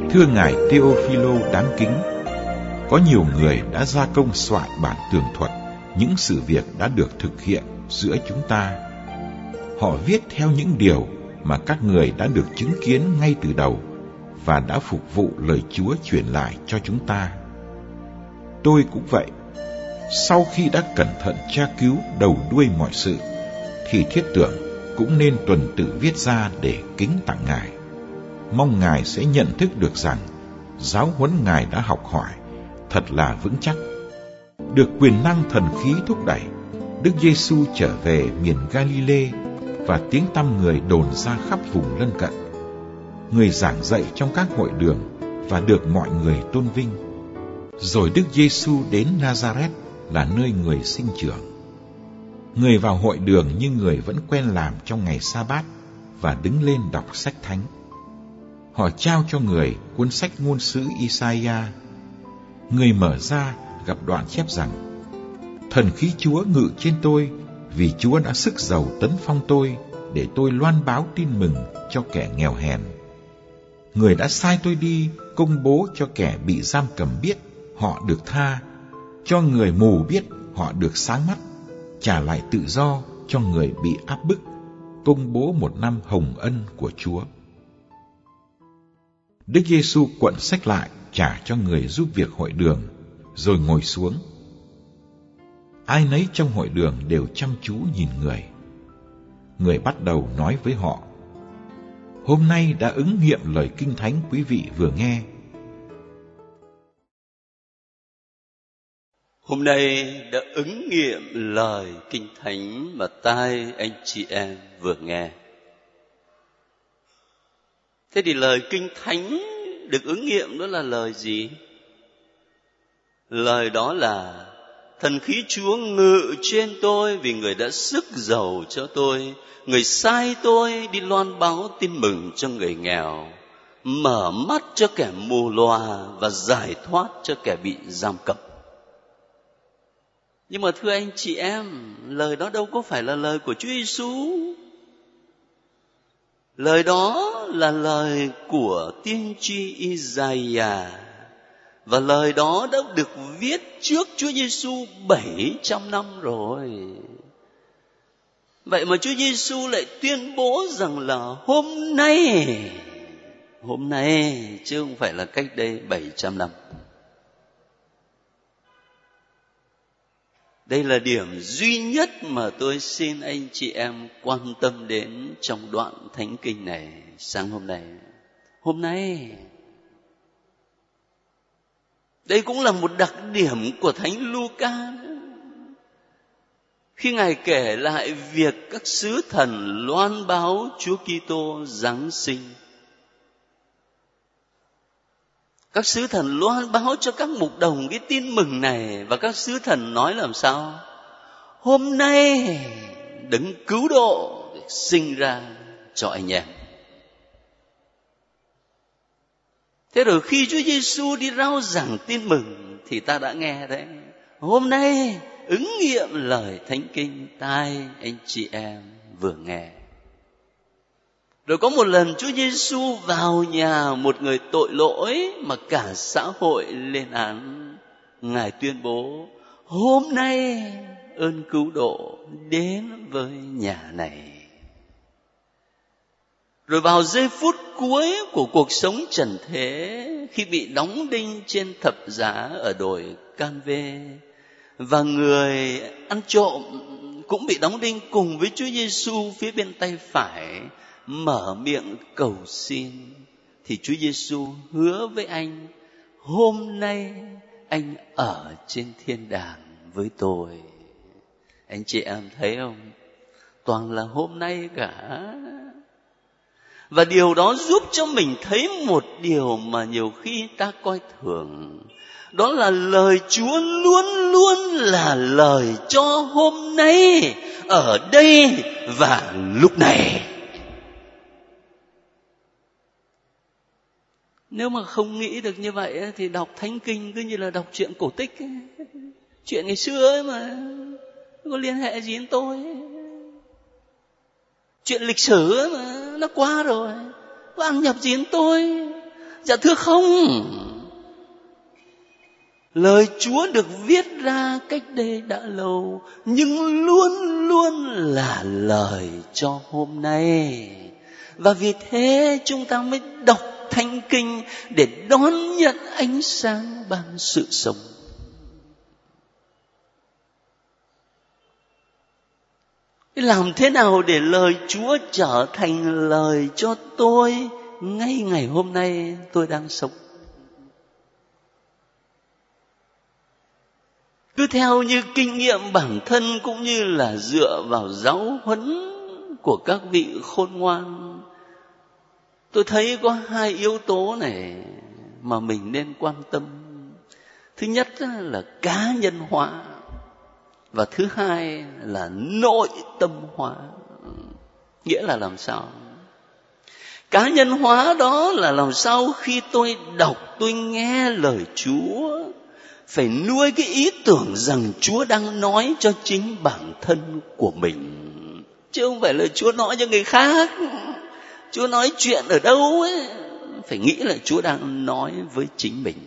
Thưa ngài Theophilo đáng kính, có nhiều người đã gia công soạn bản tường thuật những sự việc đã được thực hiện giữa chúng ta. Họ viết theo những điều mà các người đã được chứng kiến ngay từ đầu và đã phục vụ lời Chúa truyền lại cho chúng ta. Tôi cũng vậy. Sau khi đã cẩn thận tra cứu đầu đuôi mọi sự, thì thiết tưởng cũng nên tuần tự viết ra để kính tặng Ngài. Mong Ngài sẽ nhận thức được rằng giáo huấn Ngài đã học hỏi thật là vững chắc. Được quyền năng thần khí thúc đẩy, Đức Giêsu trở về miền Galilee và tiếng tăm người đồn ra khắp vùng lân cận. Người giảng dạy trong các hội đường và được mọi người tôn vinh. Rồi Đức Giêsu đến Nazareth là nơi người sinh trưởng. Người vào hội đường như người vẫn quen làm trong ngày Sa-bát và đứng lên đọc sách thánh. Họ trao cho người cuốn sách ngôn sứ Isaiah. Người mở ra gặp đoạn chép rằng: Thần khí Chúa ngự trên tôi, vì Chúa đã sức giàu tấn phong tôi, để tôi loan báo tin mừng cho kẻ nghèo hèn. Người đã sai tôi đi công bố cho kẻ bị giam cầm biết họ được tha, cho người mù biết họ được sáng mắt, trả lại tự do cho người bị áp bức, công bố một năm hồng ân của Chúa. Đức Giêsu cuộn sách lại trả cho người giúp việc hội đường, rồi ngồi xuống. Ai nấy trong hội đường đều chăm chú nhìn người. Người bắt đầu nói với họ: Hôm nay đã ứng nghiệm lời Kinh Thánh quý vị vừa nghe. Hôm nay đã ứng nghiệm lời Kinh Thánh mà tai anh chị em vừa nghe. Thế thì lời Kinh Thánh được ứng nghiệm đó là lời gì? Lời đó là: Thần khí Chúa ngự trên tôi, vì người đã sức giàu cho tôi. Người sai tôi đi loan báo tin mừng cho người nghèo, mở mắt cho kẻ mù lòa và giải thoát cho kẻ bị giam cầm. Nhưng mà thưa anh chị em, lời đó đâu có phải là lời của Chúa Giêsu. Lời đó là lời của tiên tri Isaiah, và lời đó đã được viết trước Chúa Giêsu 700 năm rồi. Vậy mà Chúa Giêsu lại tuyên bố rằng là hôm nay chứ không phải là cách đây 700 năm. Đây là điểm duy nhất mà tôi xin anh chị em quan tâm đến trong đoạn Thánh Kinh này sáng hôm nay. Hôm nay. Đây cũng là một đặc điểm của Thánh Luca. Khi Ngài kể lại việc các sứ thần loan báo Chúa Kitô Giáng sinh. Các sứ thần loan báo cho các mục đồng cái tin mừng này, và các sứ thần nói làm sao? Hôm nay Đấng cứu độ sinh ra cho anh em. Thế rồi khi Chúa Giêsu đi rao giảng tin mừng thì ta đã nghe đấy. Hôm nay ứng nghiệm lời Thánh Kinh tai anh chị em vừa nghe. Rồi có một lần Chúa Giêsu vào nhà một người tội lỗi mà cả xã hội lên án. Ngài tuyên bố: hôm nay ơn cứu độ đến với nhà này. Rồi vào giây phút cuối của cuộc sống trần thế, khi bị đóng đinh trên thập giá ở đồi Can-vê, và người ăn trộm cũng bị đóng đinh cùng với Chúa Giêsu phía bên tay phải, mở miệng cầu xin, thì Chúa Giêsu hứa với anh: hôm nay anh ở trên thiên đàng với tôi. Anh chị em thấy không? Toàn là hôm nay cả. Và điều đó giúp cho mình thấy một điều mà nhiều khi ta coi thường. Đó là lời Chúa luôn luôn là lời cho hôm nay, ở đây và lúc này. Nếu mà không nghĩ được như vậy thì đọc Thánh Kinh cứ như là đọc truyện cổ tích ấy. Chuyện ngày xưa ấy mà, có liên hệ gì đến tôi ấy. Chuyện lịch sử ấy mà, nó qua rồi, có ăn nhập gì đến tôi. Dạ thưa không. Lời Chúa được viết ra cách đây đã lâu, nhưng luôn luôn là lời cho hôm nay. Và vì thế chúng ta mới đọc Thánh Kinh để đón nhận ánh sáng ban sự sống. Làm thế nào để lời Chúa trở thành lời cho tôi ngay ngày hôm nay tôi đang sống? Cứ theo như kinh nghiệm bản thân cũng như là dựa vào giáo huấn của các vị khôn ngoan, tôi thấy có hai yếu tố này mà mình nên quan tâm. Thứ nhất là cá nhân hóa, và thứ hai là nội tâm hóa. Nghĩa là làm sao? Cá nhân hóa đó là làm sao khi tôi đọc, tôi nghe lời Chúa, phải nuôi cái ý tưởng rằng Chúa đang nói cho chính bản thân của mình, chứ không phải là Chúa nói cho người khác. Chúa nói chuyện ở đâu ấy, phải nghĩ là Chúa đang nói với chính mình.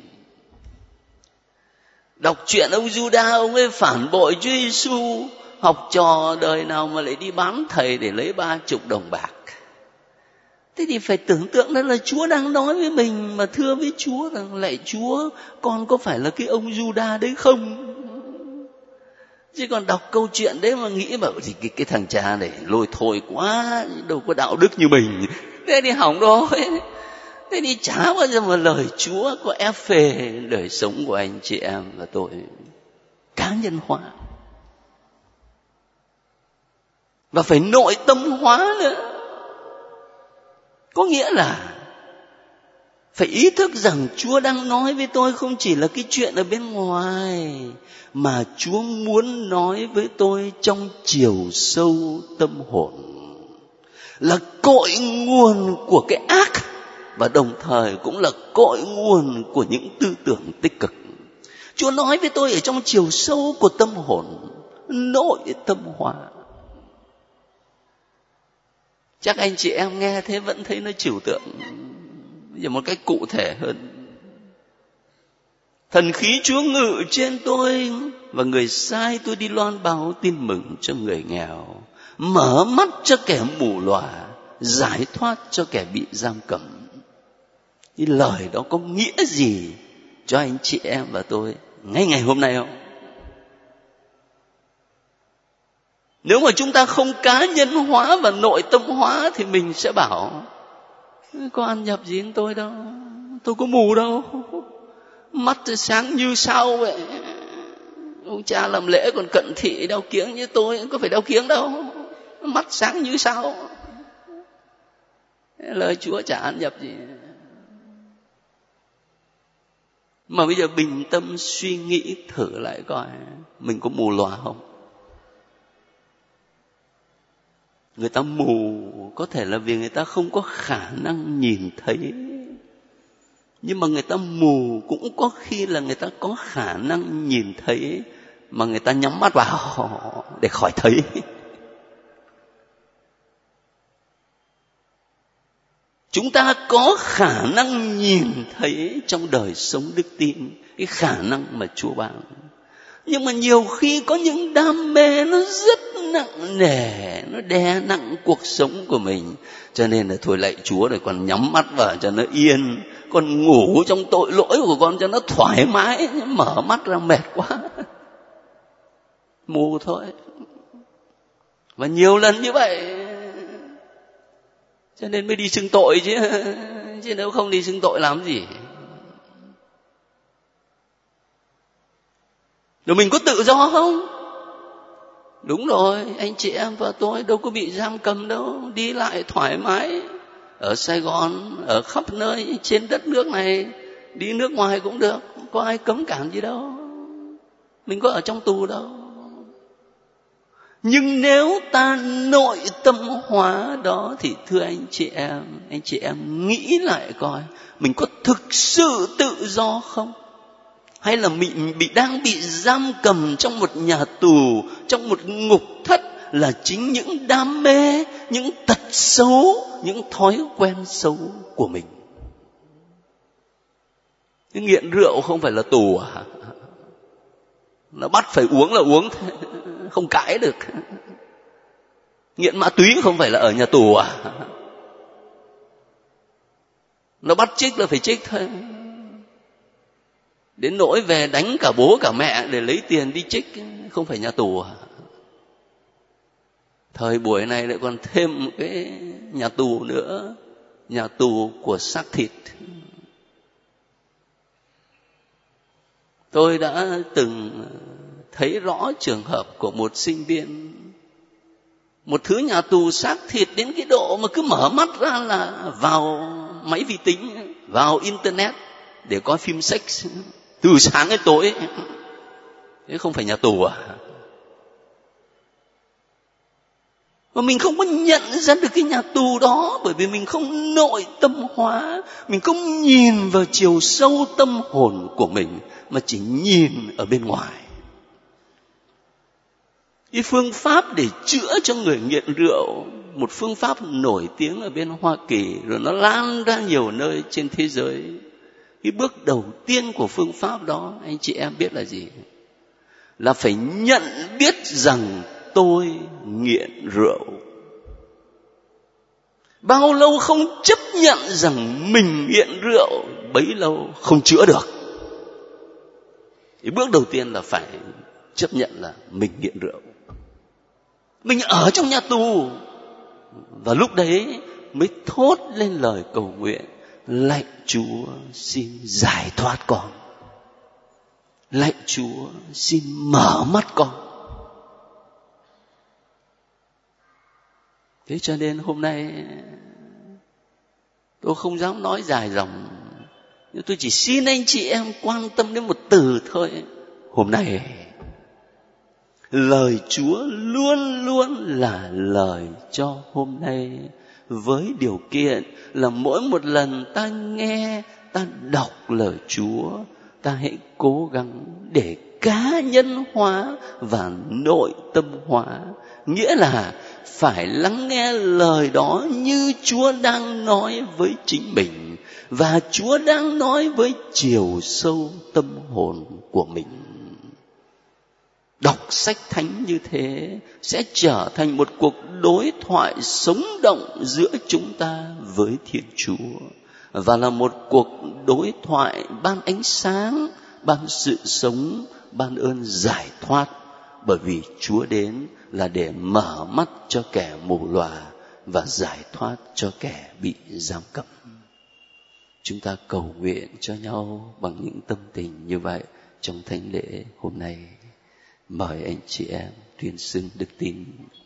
Đọc chuyện ông Giuđa, ông ấy phản bội Chúa Giêsu, học trò đời nào mà lại đi bán thầy để lấy 30 đồng bạc. Thế thì phải tưởng tượng đó là Chúa đang nói với mình, mà thưa với Chúa rằng lạy Chúa, con có phải là cái ông Giuđa đấy không? Chứ còn đọc câu chuyện đấy mà nghĩ bảo thì cái thằng cha này lôi thôi quá, đâu có đạo đức như mình, thế thì hỏng rồi. Thế thì chả bao giờ mà lời Chúa có ép phê đời sống của anh chị em và tôi. Cá nhân hóa. Và phải nội tâm hóa nữa. Có nghĩa là phải ý thức rằng Chúa đang nói với tôi không chỉ là cái chuyện ở bên ngoài, mà Chúa muốn nói với tôi trong chiều sâu tâm hồn, là cội nguồn của cái ác, và đồng thời cũng là cội nguồn của những tư tưởng tích cực. Chúa nói với tôi ở trong chiều sâu của tâm hồn, nội tâm hóa. Chắc anh chị em nghe thế vẫn thấy nó trừu tượng. Bây giờ một cách cụ thể hơn. Thần khí Chúa ngự trên tôi, và người sai tôi đi loan báo tin mừng cho người nghèo, mở mắt cho kẻ mù lòa, giải thoát cho kẻ bị giam cầm. Cái lời đó có nghĩa gì cho anh chị em và tôi ngay ngày hôm nay không? Nếu mà chúng ta không cá nhân hóa và nội tâm hóa thì mình sẽ bảo có ăn nhập gì đến tôi đâu, tôi có mù đâu, mắt sáng như sao vậy. Ông cha làm lễ còn cận thị đeo kiếng như tôi, có phải đeo kiếng đâu, mắt sáng như sao. Lời Chúa chả ăn nhập gì. Mà bây giờ bình tâm suy nghĩ thử lại coi, mình có mù lòa không? Người ta mù có thể là vì người ta không có khả năng nhìn thấy, nhưng mà người ta mù cũng có khi là người ta có khả năng nhìn thấy mà người ta nhắm mắt vào để khỏi thấy. Chúng ta có khả năng nhìn thấy trong đời sống đức tin, cái khả năng mà Chúa ban. Nhưng mà nhiều khi có những đam mê nó rất nặng nề, nó đè nặng cuộc sống của mình. Cho nên là thôi lạy Chúa rồi con nhắm mắt vào cho nó yên, con ngủ trong tội lỗi của con cho nó thoải mái, mở mắt ra mệt quá. Mù thôi. Và nhiều lần như vậy, cho nên mới đi xưng tội chứ nếu không đi xưng tội làm gì. Rồi mình có tự do không? Đúng rồi, anh chị em và tôi đâu có bị giam cầm đâu, đi lại thoải mái ở Sài Gòn, ở khắp nơi trên đất nước này, đi nước ngoài cũng được, có ai cấm cản gì đâu. Mình có ở trong tù đâu. Nhưng nếu ta nội tâm hóa đó thì thưa anh chị em nghĩ lại coi, mình có thực sự tự do không? Hay là mình đang bị giam cầm trong một nhà tù, trong một ngục thất là chính những đam mê, những tật xấu, những thói quen xấu của mình. Cái nghiện rượu không phải là tù à? Nó bắt phải uống là uống, không cãi được. Nghiện ma túy không phải là ở nhà tù à? Nó bắt chích là phải chích thôi. Đến nỗi về đánh cả bố cả mẹ để lấy tiền đi chích, không phải nhà tù à? Thời buổi này lại còn thêm cái nhà tù nữa, nhà tù của xác thịt. Tôi đã từng thấy rõ trường hợp của một sinh viên, một thứ nhà tù xác thịt đến cái độ mà cứ mở mắt ra là vào máy vi tính, vào internet để coi phim sex từ sáng đến tối. Thế không phải nhà tù à? Mà mình không có nhận ra được cái nhà tù đó, bởi vì mình không nội tâm hóa, mình không nhìn vào chiều sâu tâm hồn của mình, mà chỉ nhìn ở bên ngoài. Cái phương pháp để chữa cho người nghiện rượu, một phương pháp nổi tiếng ở bên Hoa Kỳ, rồi nó lan ra nhiều nơi trên thế giới. Cái bước đầu tiên của phương pháp đó, anh chị em biết là gì? Là phải nhận biết rằng tôi nghiện rượu. Bao lâu không chấp nhận rằng mình nghiện rượu, bấy lâu không chữa được. Cái bước đầu tiên là phải chấp nhận là mình nghiện rượu. Mình ở trong nhà tù. Và lúc đấy mới thốt lên lời cầu nguyện: lạy Chúa xin giải thoát con, lạy Chúa xin mở mắt con. Thế cho nên hôm nay tôi không dám nói dài dòng, nhưng tôi chỉ xin anh chị em quan tâm đến một từ thôi. Hôm nay lời Chúa luôn luôn là lời cho hôm nay, với điều kiện là mỗi một lần ta nghe, ta đọc lời Chúa, ta hãy cố gắng để cá nhân hóa và nội tâm hóa. Nghĩa là phải lắng nghe lời đó như Chúa đang nói với chính mình, và Chúa đang nói với chiều sâu tâm hồn của mình. Đọc sách thánh như thế sẽ trở thành một cuộc đối thoại sống động giữa chúng ta với Thiên Chúa, và là một cuộc đối thoại ban ánh sáng, ban sự sống, ban ơn giải thoát. Bởi vì Chúa đến là để mở mắt cho kẻ mù lòa và giải thoát cho kẻ bị giam cầm. Chúng ta cầu nguyện cho nhau bằng những tâm tình như vậy trong thánh lễ hôm nay. Mời anh chị em tuyên xưng đức tin